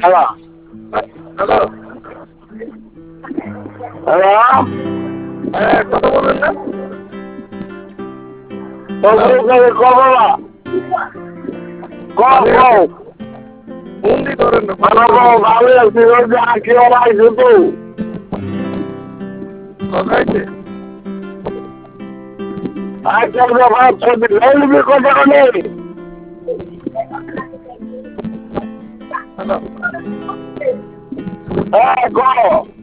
Hello hello, hello হ্যাঁ কথা বলবেন না? কবলা কও কও বন্দি করেন না, ভালো কও ভালো আছি কি অলাইছে তো লাগাইছে। আজকাল ব্যাপার ছবি লইবি কথা নেই হ্যালো, হ্যাঁ কও